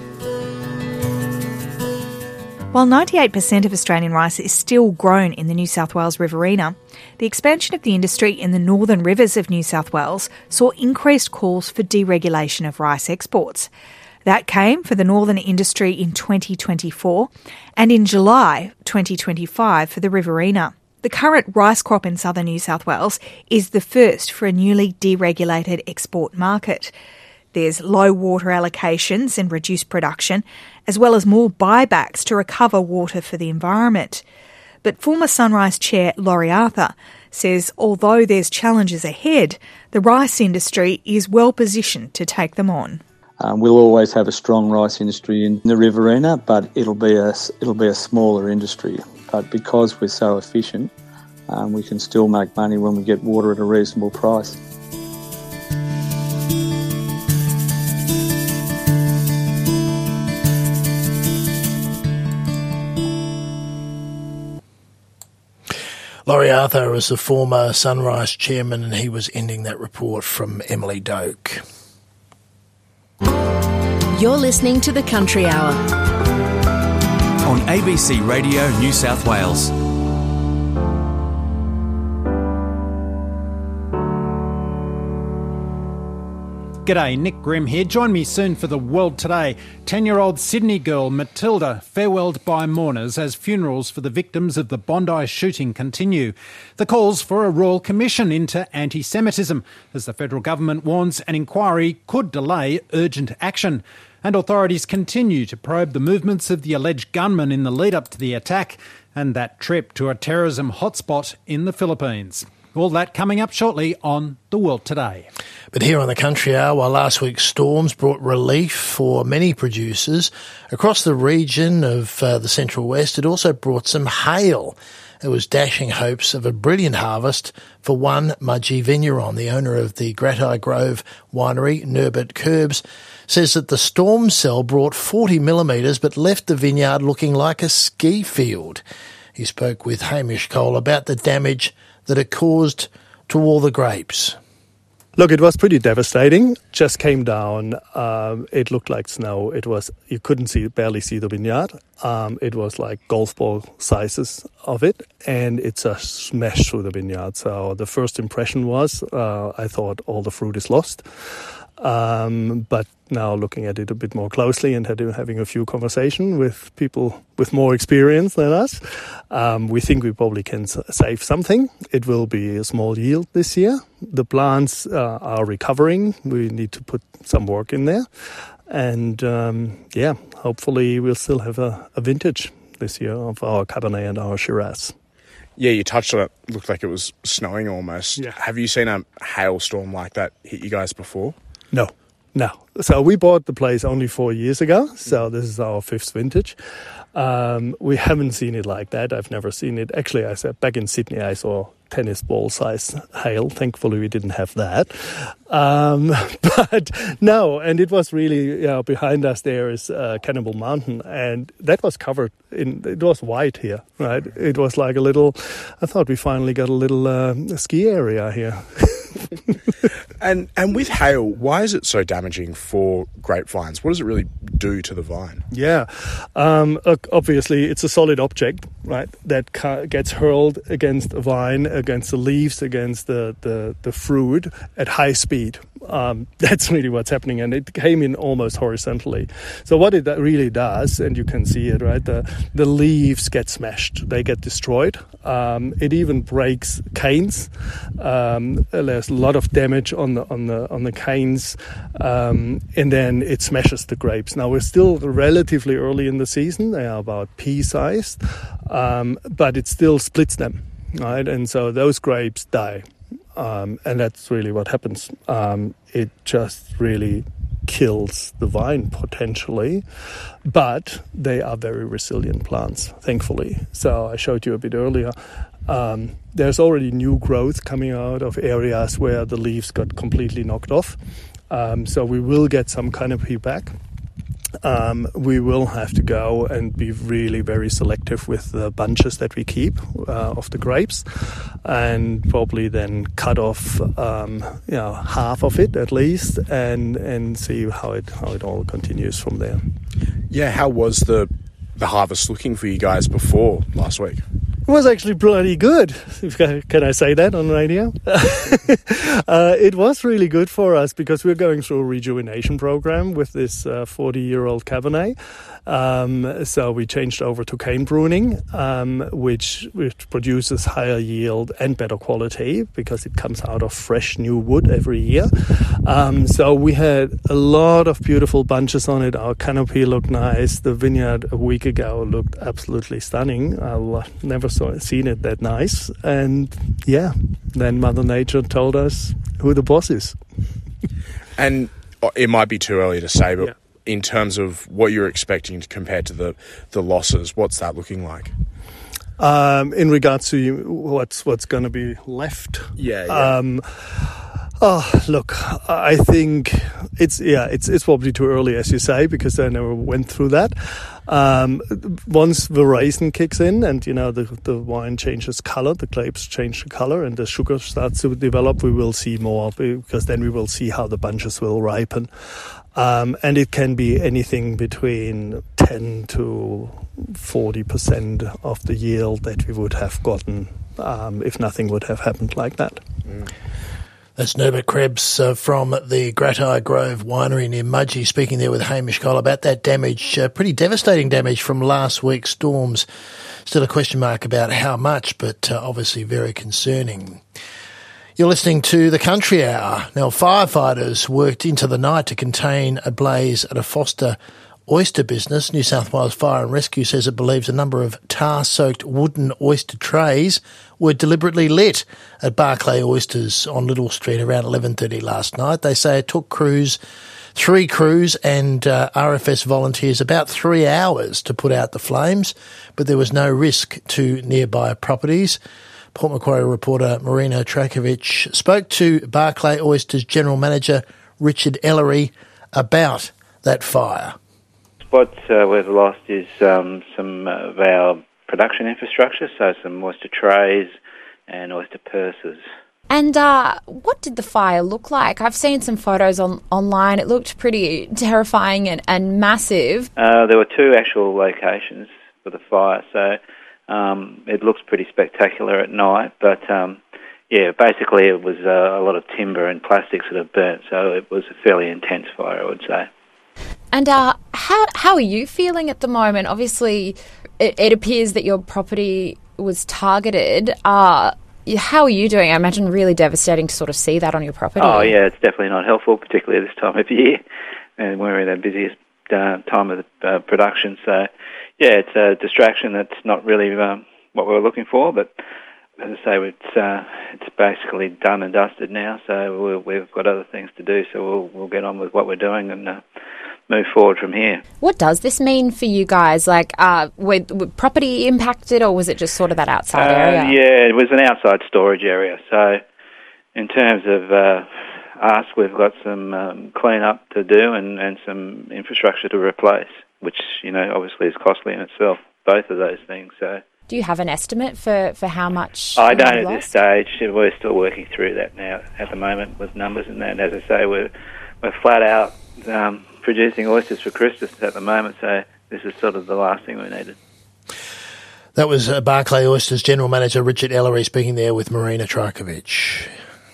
While ninety-eight percent of Australian rice is still grown in the New South Wales Riverina, the expansion of the industry in the northern rivers of New South Wales saw increased calls for deregulation of rice exports. That came for the northern industry in twenty twenty-four and in July twenty twenty-five for the Riverina. The current rice crop in southern New South Wales is the first for a newly deregulated export market. There's low water allocations and reduced production, as well as more buybacks to recover water for the environment. But former Sunrice chair Laurie Arthur says although there's challenges ahead, the rice industry is well positioned to take them on. Um, we'll always have a strong rice industry in the Riverina, but it'll be a it'll be a smaller industry. But because we're so efficient, um, we can still make money when we get water at a reasonable price. Laurie Arthur is the former Sunrise chairman, and he was ending that report from Emily Doak. You're listening to The Country Hour on A B C Radio New South Wales. G'day, Nick Grimm here. Join me soon for The World Today. ten-year-old Sydney girl Matilda farewelled by mourners as funerals for the victims of the Bondi shooting continue. The calls for a royal commission into anti-Semitism, as the federal government warns an inquiry could delay urgent action. And authorities continue to probe the movements of the alleged gunman in the lead-up to the attack and that trip to a terrorism hotspot in the Philippines. All that coming up shortly on The World Today. But here on the Country Hour, while last week's storms brought relief for many producers across the region of uh, the Central West, it also brought some hail. It was dashing hopes of a brilliant harvest for one Mudgee Vigneron. The owner of the Gratii Grove winery, Nurbert Curbs, says that the storm cell brought forty millimetres but left the vineyard looking like a ski field. He spoke with Hamish Cole about the damage that it caused to all the grapes. Look, it was pretty devastating. Just came down. Um, it looked like snow. It was, you couldn't see, barely see the vineyard. Um, it was like golf ball sizes of it, and it just smashed through the vineyard. So the first impression was, uh, I thought all the fruit is lost. Um, but now looking at it a bit more closely and having a few conversations with people with more experience than us, um, we think we probably can save something. It will be a small yield this year. The plants uh, are recovering. We need to put some work in there. And um, yeah, hopefully we'll still have a, a vintage this year of our Cabernet and our Shiraz. Yeah, you touched on it. Looked like it was snowing almost. Yeah. Have you seen a hailstorm like that hit you guys before? No, no. So we bought the place only four years ago, so this is our fifth vintage. Um, we haven't seen it like that. I've never seen it. Actually, I said back in Sydney, I saw tennis ball size hail. Thankfully, we didn't have that. Um, but no, and it was really, you know, behind us there is uh, Cannibal Mountain, and that was covered in, it was white here, right? It was like a little, I thought we finally got a little uh, ski area here. and and with hail, why is it so damaging for grapevines? What does it really do to the vine? Yeah, um, obviously it's a solid object, right, that ca- gets hurled against a vine, against the leaves, against the, the, the fruit at high speed. Um, that's really what's happening, and it came in almost horizontally. So what it really does, and you can see it, right, the, the leaves get smashed, they get destroyed. Um, it even breaks canes. Um, there's a lot of damage on the on the on the canes, um, and then it smashes the grapes. Now we're still relatively early in the season; they are about pea-sized, um, but it still splits them, right? And so those grapes die, um, and that's really what happens. Um, it just really kills the vine potentially, but they are very resilient plants, thankfully. So I showed you a bit earlier. Um, there's already new growth coming out of areas where the leaves got completely knocked off. Um, so we will get some canopy back. Um, we will have to go and be really very selective with the bunches that we keep uh, of the grapes, and probably then cut off um, you know, half of it at least, and and see how it how it all continues from there. Yeah, how was the the harvest looking for you guys before last week? It was actually bloody good. Can I say that on radio? uh, it was really good for us because we're going through a rejuvenation program with this uh, forty-year-old Cabernet. Um, so we changed over to cane pruning, um, which, which produces higher yield and better quality because it comes out of fresh new wood every year. Um, so we had a lot of beautiful bunches on it. Our canopy looked nice. The vineyard a week ago looked absolutely stunning. I've never saw, seen it that nice. And yeah, then Mother Nature told us who the boss is. And it might be too early to say, but yeah, in terms of what you're expecting compared to the, the losses, what's that looking like? Um, in regards to what's what's going to be left, yeah, yeah. Um, oh, look, I think it's yeah, it's it's probably too early, as you say, because I never went through that. Um, once the raisin kicks in, and you know the the wine changes color, the grapes change the color, and the sugar starts to develop, we will see more, because then we will see how the bunches will ripen. Um, and it can be anything between ten to forty percent of the yield that we would have gotten um, if nothing would have happened like that. Mm. That's Norbert Krebs uh, from the Gratii Grove Winery near Mudgee, speaking there with Hamish Cole about that damage, uh, pretty devastating damage from last week's storms. Still a question mark about how much, but uh, obviously very concerning. You're listening to The Country Hour. Now, firefighters worked into the night to contain a blaze at a Foster oyster business. New South Wales Fire and Rescue says it believes a number of tar-soaked wooden oyster trays were deliberately lit at Barclay Oysters on Little Street around eleven thirty last night. They say it took crews, three crews and uh, R F S volunteers about three hours to put out the flames, but there was no risk to nearby properties. Port Macquarie reporter Marina Trakovic spoke to Barclay Oysters General Manager Richard Ellery about that fire. What uh, we've lost is um, some of our production infrastructure, so some oyster trays and oyster purses. And uh, what did the fire look like? I've seen some photos on online. It looked pretty terrifying and, and massive. Uh, there were two actual locations for the fire, so um, it looks pretty spectacular at night. But um, yeah, basically it was uh, a lot of timber and plastics that had burnt, so it was a fairly intense fire, I would say. And uh, how how are you feeling at the moment? Obviously, it, it appears that your property was targeted. Uh, how are you doing? I imagine really devastating to sort of see that on your property. Oh, yeah, it's definitely not helpful, particularly at this time of year, and we're in our busiest uh, time of the, uh, production. So, yeah, it's a distraction that's not really um, what we were looking for, but as I say, it's uh, it's basically done and dusted now, so we'll, we've got other things to do, so we'll we'll get on with what we're doing and uh, move forward from here. What does this mean for you guys? Like, uh, were, were property impacted, or was it just sort of that outside uh, area? Yeah, it was an outside storage area. So in terms of uh, us, we've got some um, clean up to do and, and some infrastructure to replace, which, you know, obviously is costly in itself, both of those things. So. Do you have an estimate for, for how much? I don't at this stage. We're still working through that now at the moment with numbers and that. And as I say, we're, we're flat out um, producing oysters for Christmas at the moment, so this is sort of the last thing we needed. That was uh, Barclay Oysters General Manager Richard Ellery speaking there with Marina Trakovic.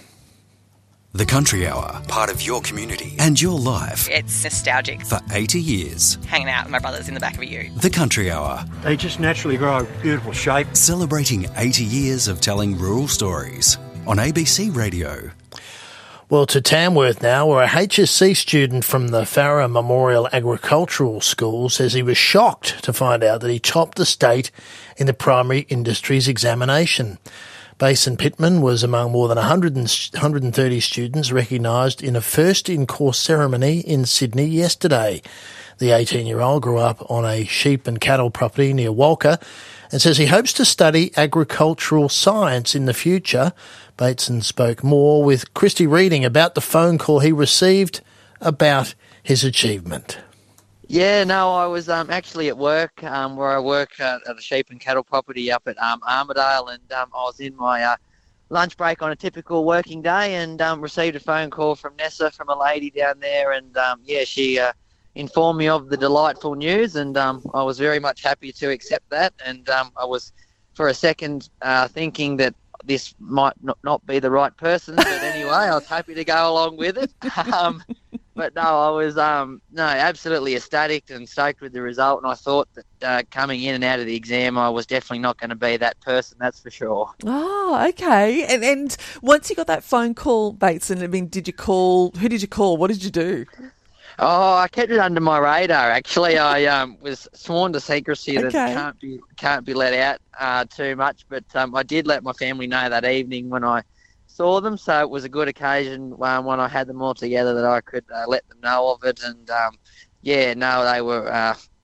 The Country Hour, part of your community and your life. It's nostalgic. For eighty years. Hanging out with my brothers in the back of a ute. The Country Hour. They just naturally grow a beautiful shape. Celebrating eighty years of telling rural stories on A B C Radio. Well, to Tamworth now, where a H S C student from the Farrer Memorial Agricultural School says he was shocked to find out that he topped the state in the primary industries examination. Basin Pittman was among more than one hundred, one hundred thirty students recognised in a first-in-course ceremony in Sydney yesterday. The eighteen-year-old grew up on a sheep and cattle property near Walker and says he hopes to study agricultural science in the future. Bateson spoke more with Christy Reading about the phone call he received about his achievement. Yeah, no, I was um, actually at work um, where I work uh, at a sheep and cattle property up at um, Armidale, and um, I was in my uh, lunch break on a typical working day and um, received a phone call from Nessa, from a lady down there, and um, yeah, she uh, informed me of the delightful news, and um, I was very much happy to accept that, and um, I was for a second uh, thinking that this might not, not be the right person, but anyway, I was happy to go along with it. Um, but no, I was um, no absolutely ecstatic and stoked with the result, and I thought that uh, coming in and out of the exam, I was definitely not going to be that person, that's for sure. Oh, okay. And and once you got that phone call, Bateson, I mean, did you call? Who did you call? What did you do? Oh, I kept it under my radar. Actually, I um, was sworn to secrecy that Okay. can't be can't be let out uh, too much. But um, I did let my family know that evening when I saw them, so it was a good occasion um, when I had them all together that I could uh, let them know of it. And um, yeah, no, they were uh,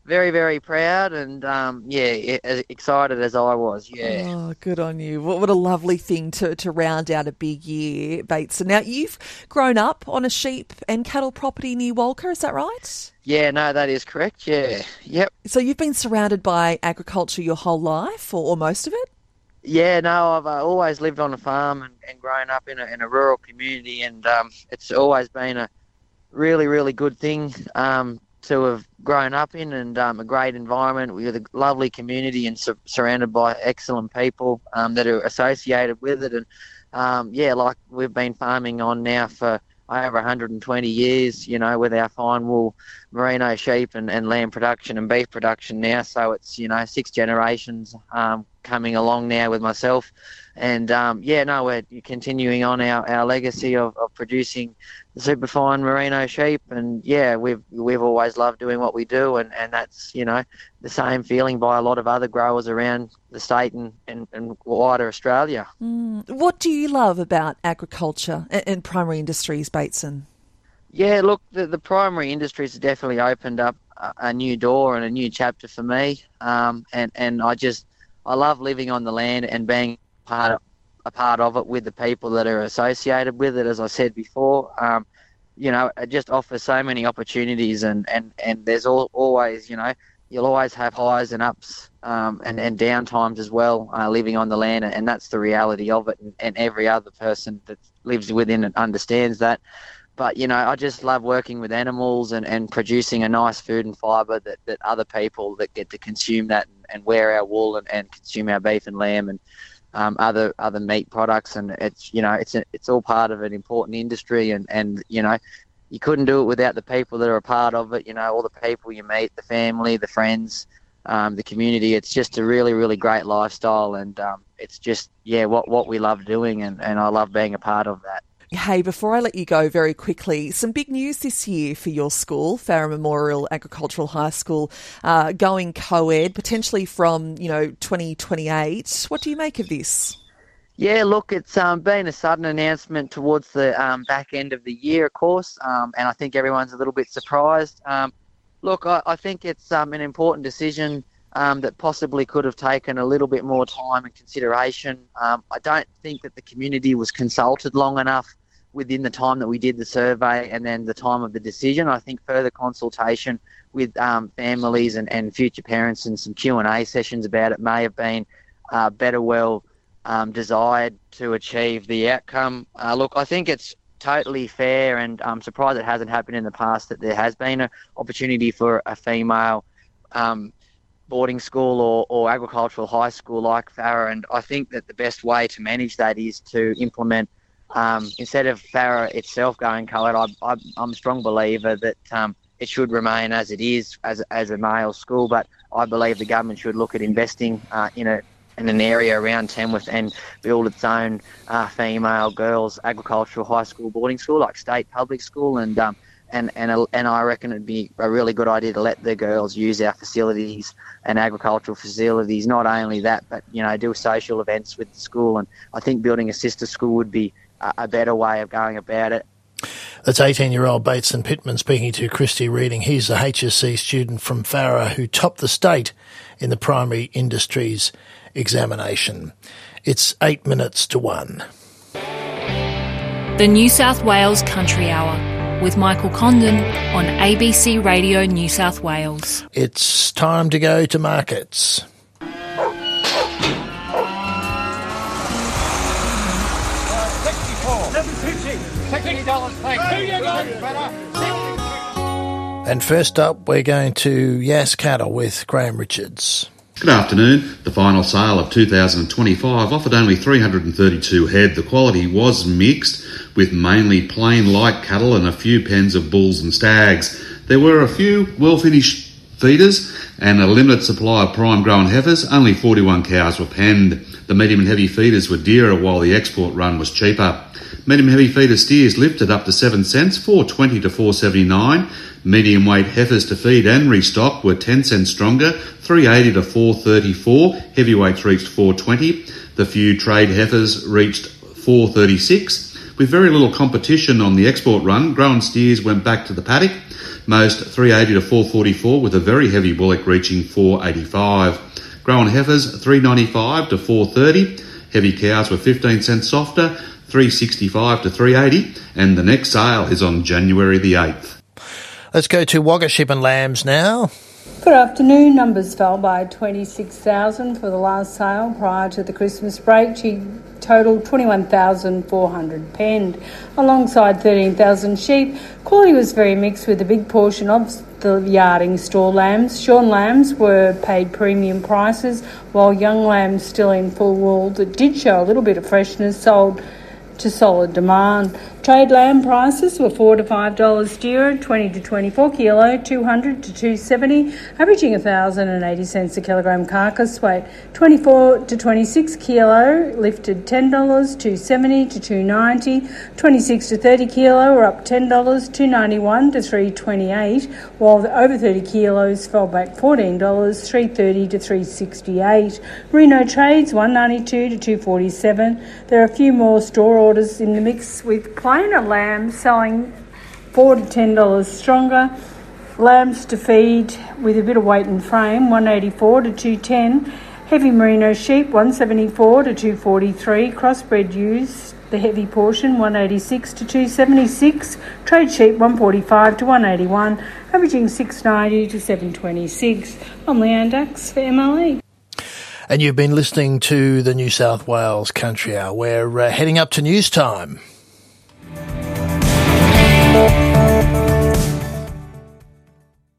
very, very proud and, um, yeah, as excited as I was, yeah. Oh, good on you. What, what a lovely thing to, to round out a big year, Bateson. Now, you've grown up on a sheep and cattle property near Walker, is that right? Yeah, no, that is correct, yeah. Yep. So you've been surrounded by agriculture your whole life, or, or most of it? Yeah, no, I've uh, always lived on a farm and, and grown up in a, in a rural community, and um, it's always been a really, really good thing um, to have grown up in, and um, a great environment with a lovely community and su- surrounded by excellent people um, that are associated with it. And um, yeah, like we've been farming on now for over one hundred twenty years, you know, with our fine wool merino sheep and, and lamb production and beef production now. So it's, you know, six generations um, coming along now with myself. And, um, yeah, no, we're continuing on our, our legacy of, of producing the superfine merino sheep. And, yeah, we've we've always loved doing what we do. And, and that's, you know, the same feeling by a lot of other growers around the state and, and, and wider Australia. Mm. What do you love about agriculture and, and primary industries, Bateson? Yeah, look, the, the primary industries have definitely opened up a, a new door and a new chapter for me. Um, and, and I just, I love living on the land and being part of, a part of it with the people that are associated with it, as I said before. Um, you know, it just offers so many opportunities, and, and, and there's all, always, you know, you'll always have highs and ups um, and, and down times as well uh, living on the land, and that's the reality of it, and, and every other person that lives within it understands that. But, you know, I just love working with animals and, and producing a nice food and fibre that, that other people that get to consume that and, and wear our wool and, and consume our beef and lamb and um, other other meat products. And it's, you know, it's a, it's all part of an important industry, and, and, you know, you couldn't do it without the people that are a part of it, you know, all the people you meet, the family, the friends, um, the community. It's just a really, really great lifestyle, and um, it's just, yeah, what, what we love doing, and, and I love being a part of that. Hey, before I let you go very quickly, some big news this year for your school, Farrer Memorial Agricultural High School, uh, going co-ed, potentially from, you know, twenty twenty-eight. What do you make of this? Yeah, look, it's um, been a sudden announcement towards the um, back end of the year, of course, um, and I think everyone's a little bit surprised. Um, look, I, I think it's um, an important decision um, that possibly could have taken a little bit more time and consideration. Um, I don't think that the community was consulted long enough within the time that we did the survey and then the time of the decision. I think further consultation with um, families and, and future parents and some Q and A sessions about it may have been uh, better well um, desired to achieve the outcome. Uh, look, I think it's totally fair, and I'm surprised it hasn't happened in the past, that there has been an opportunity for a female um, boarding school or, or agricultural high school like Farrer, and I think that the best way to manage that is to implement Um, instead of Farrer itself going co-ed, I, I, I'm a strong believer that um, it should remain as it is, as as a male school. But I believe the government should look at investing uh, in a in an area around Tamworth and build its own uh, female girls agricultural high school boarding school, like state public school, and um, and and and I reckon it'd be a really good idea to let the girls use our facilities and agricultural facilities. Not only that, but you know, do social events with the school. And I think building a sister school would be a better way of going about it. That's eighteen-year-old Bateson Pittman speaking to Christy Reading. He's a H S C student from Farrer who topped the state in the primary industries examination. It's eight minutes to one. The New South Wales Country Hour with Michael Condon on A B C Radio New South Wales. It's time to go to markets. And first up, we're going to Yass Cattle with Graham Richards. Good afternoon. The final sale of two thousand twenty-five offered only three hundred thirty-two head. The quality was mixed, with mainly plain light cattle and a few pens of bulls and stags. There were a few well-finished feeders and a limited supply of prime-grown heifers. Only forty-one cows were penned. The medium and heavy feeders were dearer, while the export run was cheaper. Medium heavy feeder steers lifted up to seven cents, four twenty to four seventy-nine. Medium weight heifers to feed and restock were ten cents stronger, three eighty to four thirty-four. Heavyweights reached four twenty. The few trade heifers reached four thirty-six. With very little competition on the export run, grown steers went back to the paddock. most three eighty to four forty-four, with a very heavy bullock reaching four eighty-five. Growing heifers three ninety-five to four thirty. Heavy cows were fifteen cents softer, three sixty-five to three eighty, and the next sale is on January the eighth. Let's go to Wagga Sheep and Lambs now. Good afternoon. Numbers fell by twenty-six thousand for the last sale prior to the Christmas break. She totaled twenty-one thousand four hundred penned, alongside thirteen thousand sheep. Quality was very mixed, with a big portion of the yarding store lambs. Shorn lambs were paid premium prices, while young lambs still in full wool that did show a little bit of freshness sold to solid demand. Trade lamb prices were four to five dollars dearer, twenty to twenty-four kilo, two hundred to two seventy, averaging a thousand and eighty cents a kilogram carcass weight. Twenty-four to twenty-six kilo lifted ten dollars, two seventy to two ninety. Twenty-six to thirty kilo were up ten dollars, two ninety-one to three twenty-eight, while the over thirty kilos fell back fourteen dollars, three thirty to three sixty-eight. Reno trades one ninety-two to two forty-seven. There are a few more store orders in the mix, with plainer lambs selling four to ten dollars stronger. Lambs to feed with a bit of weight and frame, one eighty-four to two ten. Heavy merino sheep, one seventy-four to two forty-three. Crossbred ewes, the heavy portion, one eighty-six to two seventy-six. Trade sheep, one forty-five to one eighty-one, averaging six ninety to seven twenty-six. I'm Leanne Dax for M L E. And you've been listening to the New South Wales Country Hour. We're uh, heading up to news time.